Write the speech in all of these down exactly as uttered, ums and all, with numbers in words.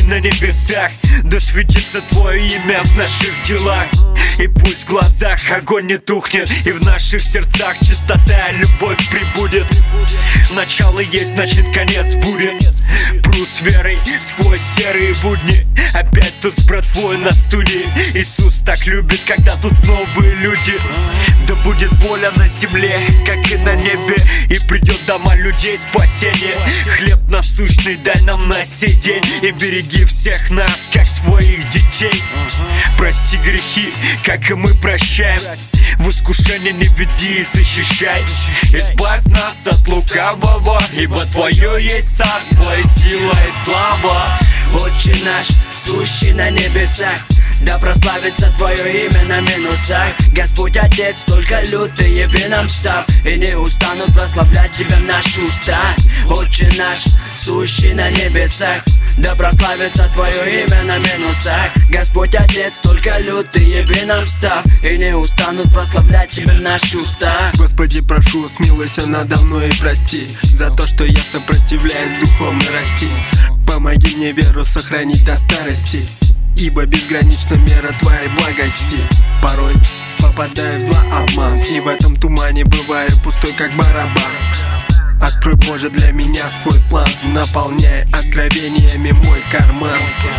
на небесах, да светится Твое имя в наших делах. И пусть в глазах огонь не тухнет, и в наших сердцах чистота и любовь прибудет. Начало есть, значит конец будет. Пру с верой сквозь серые будни, опять тут с братвой на студии. Иисус так любит, когда тут новые люди. Да будет воля на земле, как и на небе, и придет дома людей спасение. Хлеб насущный дай нам на сей день, и береги всех нас, как своих детей. Прости грехи, как и мы прощаем, в искушение не веди и защищай. Избавь нас от лукавого, ибо Твое есть царство и сила и слава. Отче наш, сущий на небесах, да прославится Твое имя на минусах. Господь Отец, только лютый яви нам став, и не устанут прославлять Тебя наши уста. Отче наш, сущий на небесах, да прославится Твое имя на минусах. Господь Отец, только лютый яви нам став, и не устанут прославлять Тебя наши уста. Господи, прошу, смилуйся надо мной и прости за то, что я сопротивляюсь духовно расти. Помоги мне веру сохранить до старости, ибо безгранична мера Твоей благости. Порой попадаю в злообман, и в этом тумане бываю пустой, как барабан. Открой, Боже, для меня свой план, наполняй откровениями мой карман.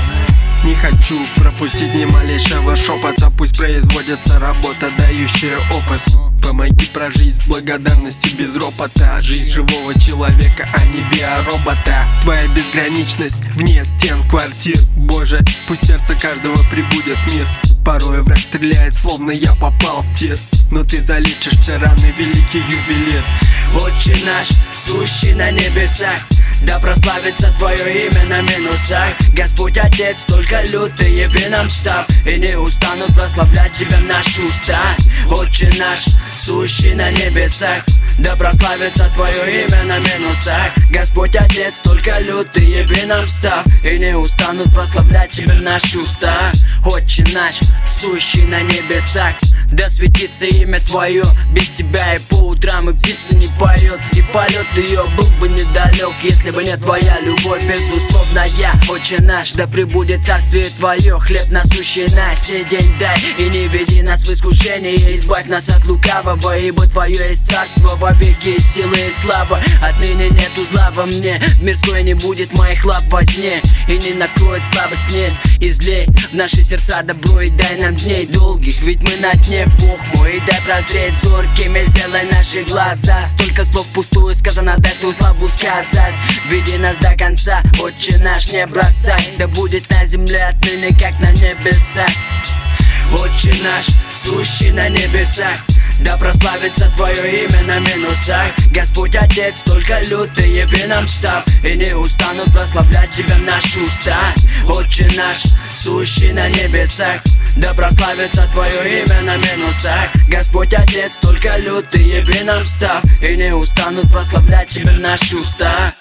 Не хочу пропустить ни малейшего шепота, пусть производится работа, дающая опыт. Помоги прожить с благодарностью без ропота, жизнь живого человека, а не биоробота. Твоя безграничность вне стен квартир, Боже, пусть сердце каждого прибудет мир. Порой враг стреляет, словно я попал в тир, но Ты залечишь все раны, великий ювелир. Отче наш, сущий на небесах, да прославится Твое имя на минусах. Господь Отец, только лютый яви нам став, и не устанут прославлять Тебя наши уста. Отче наш, сущий на небесах, да прославится Твое имя на минусах. Господь Отец, только лютый яви нам став, и не устанут прославлять Тебя наши уста. Отче наш, сущий на небесах, да светится имя Твое. Без Тебя и по утрам и птица не поет, и полет ее был бы недалек, если бы не Твоя любовь безусловная. Отче наш, да пребудет царствие Твое, хлеб насущий на сей день дай, и не веди нас в искушение, избавь нас от лукавого, ибо Твое есть царство во веки, силы и слава. Отныне нету зла во мне, мирской не будет моих лап во сне, и не накроет слабость нет. Излей в наши сердца добро и дай нам дней долгих, ведь мы на дне, Бог мой, и дай прозреть зоркими, сделай наши глаза. Столько слов пустую сказано, дай Твою славу сказать. Веди нас до конца, Отче наш, не бросай, да будет на земле отныне, как на небесах. Отче наш, сущий на небесах, да прославится Твое имя на минусах. Господь Отец, только лютый яви нам став, и не устанут прославлять Тебя наши уста. Отче наш, сущий на небесах, да прославится Твое имя на минусах. Господь Отец, только лютый яви нам став, и не устанут прославлять Тебя наши уста.